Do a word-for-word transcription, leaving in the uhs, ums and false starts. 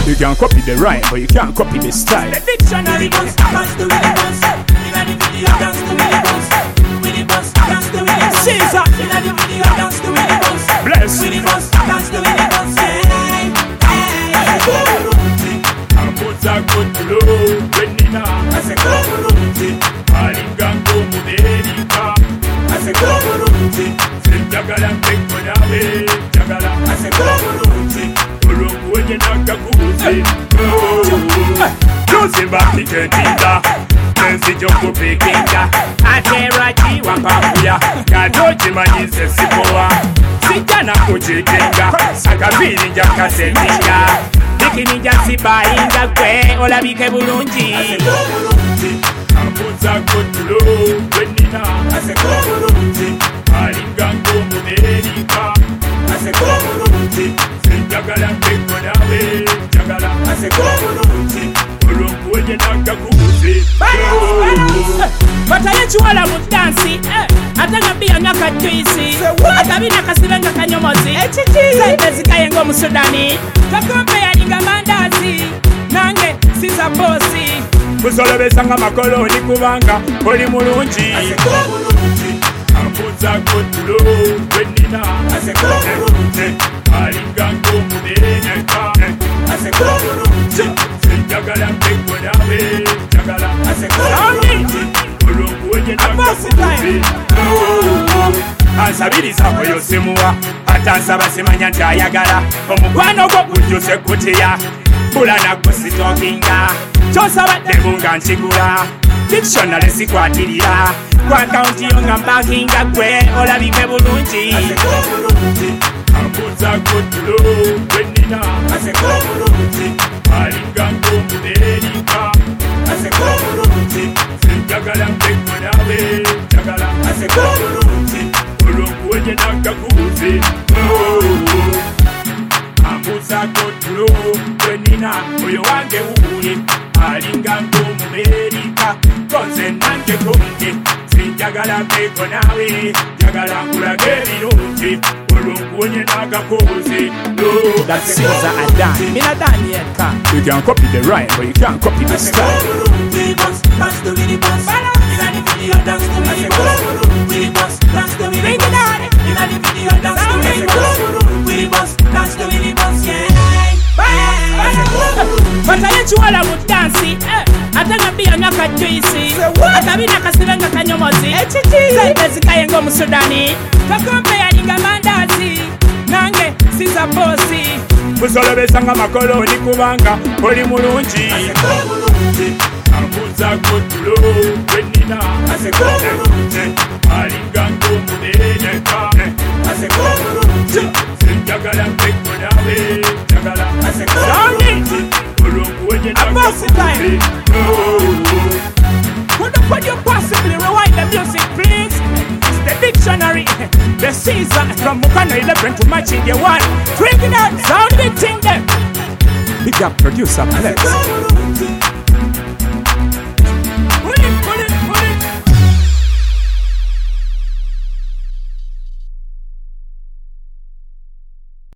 You can copy the rhyme, but you can't copy the style. The dictionary bus, dance to Willie Bus. Inna the video, dance to Willie Bus. Willie Bus, dance to Willie Bus. Caesar, inna the video, dance to Willie Bus. Bless. Willie Bus, dance to Willie Bus. Hey, hey, Ambuza kutulu wenina. ase koburunti, Alingango muderika. ase koburunti, Sejagala mpeko nawe, jagala. ase koburunti. Olongu wenye nakakuze. Jose bakiketinda. Ensi joko pekinga. Atera jiwa papuya. Kadoji manyize sipoa. Sijana kujikenga. Sakabiri jakasetinga. Bikini jasiba inga kwe. Olabike bulungi. Ase koburunti, Ambuza kutulu wenina. ase koburunti, Alingango muderika. ase koburunti, Sejagala mpeko nawe, jagala. ase koburunti. Olongu wenye nakakuze. Bataye chiwala mu dansi atanga bia ngaka twisi atabina kasibenga kanyomozi zaite zikaye ngo musudani takombe yalinga mandazi nange siza bosi Kusolobesanga makoloni kubanga oli mulungi. Ase koburunti, Ambuza kutulu wenina. ase koburunti, Alingango muderika. ase koburunti, Sejagala mpeko nawe, jagala. ase koburunti. Olongu wenye nakakuze. Ansabiriza oyo simuwa atansaba simanya nti ayagala omukwano gwo gujjuse kutya bula nagusitokinga kyosabadde bunga nkigula dictionary sikwatirira ku akaunti yo nga mbakinga gwe olabike bulungi. Ase koburunti, Ambuza kutulu wenina. ase koburunti, Alingango muderika. ase koburunti, Sejagala mpeko nawe, jagala. ase koburunti. Olongu wenye nakakuze. Ambuza kutulu wenina. Oyo wange wuuli alingango muberika. Konze nange kunge sijagala mpeko nawe, jagala nkulage ebirungi. Olongu wenye nakakuze. That's Caesar and Dan. Mina Daniel ka. You can copy the rhyme, but you can't copy the Ase style. koburunti, bus, dance to Willie Bus. Inna the video, dance to Willie Bus. Willie Bus, dance to Willie Bus. Inna the video, dance to Willie Bus. Willie Bus, dance to Willie Bus. Yeah. Ase koburunti, Bataye chiwala mu dansi atanga bia ngaka twisi atabina kasibenga kanyomozi zaite zikaye ngo musudani takombe yalinga mandazi nange siza bosi Kusolobesanga makoloni kubanga oli mulungi. ase koburunti, Ambuza kutulu wenina. ase koburunti, Alingango muderika. ase koburunti, Sejagala mpeko nawe, jagala. ase koburunti. Olongu wenye Abosi nakakuze. Could, could you possibly rewind the music, please? It's the dictionary, the Caesar from Mukana eleven to match in the one. Bring it out, sound the thing them. Big up producer Plex.